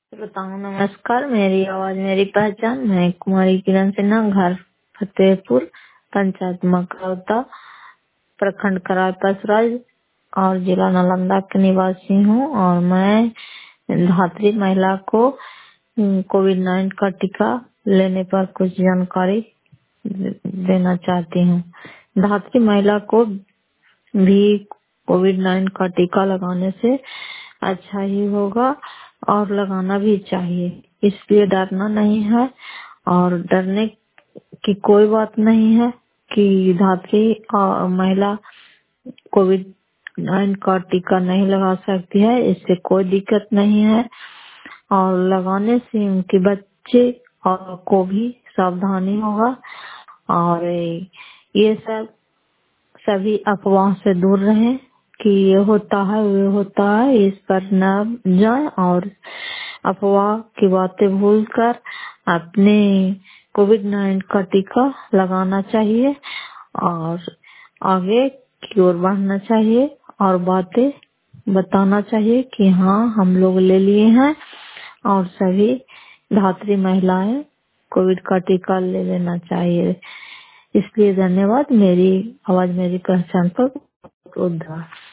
बताऊं। नमस्कार, मेरी आवाज मेरी पहचान। मैं कुमारी किरण सिन्हा, घर फतेहपुर, पंचायत मकरौता, प्रखंड करार पसराज और जिला नालंदा की निवासी हूँ। और मैं धात्री महिला को कोविड-19 का टीका लेने पर कुछ जानकारी देना चाहती हूँ। धात्री महिला को भी कोविड-19 का टीका लगाने से अच्छा ही होगा और लगाना भी चाहिए, इसलिए डरना नहीं है। और डरने की कोई बात नहीं है कि धात्री महिला कोविड-19 का टीका नहीं लगा सकती है, इससे कोई दिक्कत नहीं है। और लगाने से उनके बच्चे और को भी सावधानी होगा। और ये सब सभी अफवाह से दूर रहें कि ये होता है वो होता है, इस पर न जाए और अफवाह की बातें भूलकर अपने कोविड-19 का टीका लगाना चाहिए और आगे की ओर बढ़ना चाहिए और बातें बताना चाहिए कि हाँ हम लोग ले लिए हैं। और सभी धात्री महिलाएं कोविड का टीका ले लेना चाहिए। इसलिए धन्यवाद। मेरी आवाज मेरी पहचान पर उद्धार।